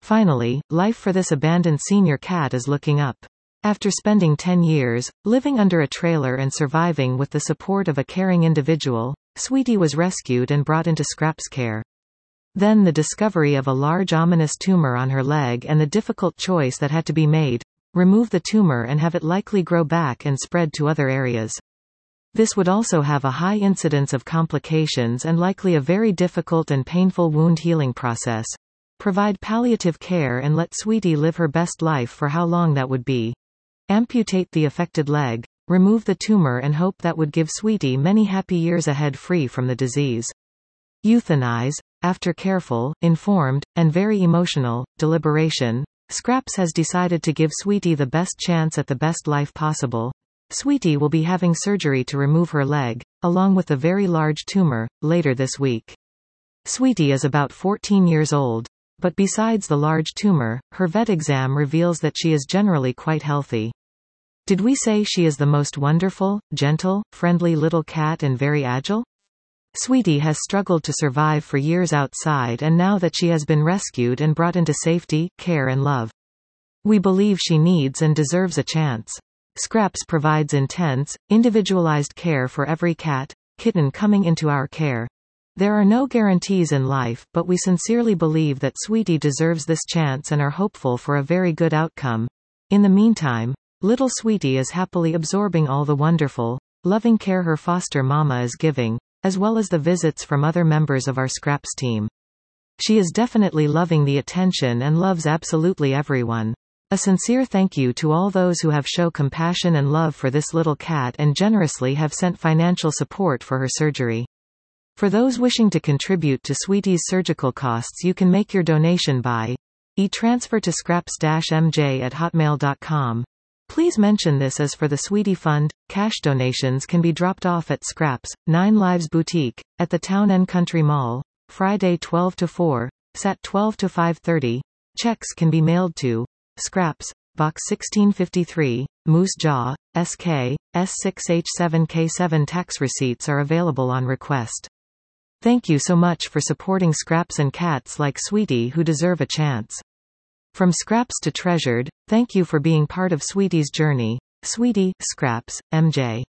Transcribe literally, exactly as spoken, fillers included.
Finally, life for this abandoned senior cat is looking up. After spending ten years, living under a trailer and surviving with the support of a caring individual, Sweetie was rescued and brought into Scrap's care. Then the discovery of a large ominous tumor on her leg and the difficult choice that had to be made: remove the tumor and have it likely grow back and spread to other areas. This would also have a high incidence of complications and likely a very difficult and painful wound healing process. Provide palliative care and let Sweetie live her best life for how long that would be. Amputate the affected leg, remove the tumor, and hope that would give Sweetie many happy years ahead free from the disease. Euthanize. After careful, informed, and very emotional deliberation, Scraps has decided to give Sweetie the best chance at the best life possible. Sweetie will be having surgery to remove her leg, along with a very large tumor, later this week. Sweetie is about fourteen years old. But besides the large tumor, her vet exam reveals that she is generally quite healthy. Did we say she is the most wonderful, gentle, friendly little cat and very agile? Sweetie has struggled to survive for years outside, and now that she has been rescued and brought into safety, care and love, we believe she needs and deserves a chance. Scraps provides intense, individualized care for every cat, kitten coming into our care. There are no guarantees in life, but we sincerely believe that Sweetie deserves this chance and are hopeful for a very good outcome. In the meantime, little Sweetie is happily absorbing all the wonderful, loving care her foster mama is giving, as well as the visits from other members of our Scraps team. She is definitely loving the attention and loves absolutely everyone. A sincere thank you to all those who have shown compassion and love for this little cat and generously have sent financial support for her surgery. For those wishing to contribute to Sweetie's surgical costs, you can make your donation by e-transfer to scraps dash m j at hotmail dot com. Please mention this as for the Sweetie Fund. Cash donations can be dropped off at Scraps, Nine Lives Boutique, at the Town and Country Mall, Friday twelve to four, Sat twelve to five thirty. Checks can be mailed to Scraps, Box sixteen fifty-three, Moose Jaw, S K, S six H seven K seven. Tax receipts are available on request. Thank you so much for supporting Scraps and cats like Sweetie who deserve a chance. From Scraps to Treasured, thank you for being part of Sweetie's journey. Sweetie, Scraps, M J.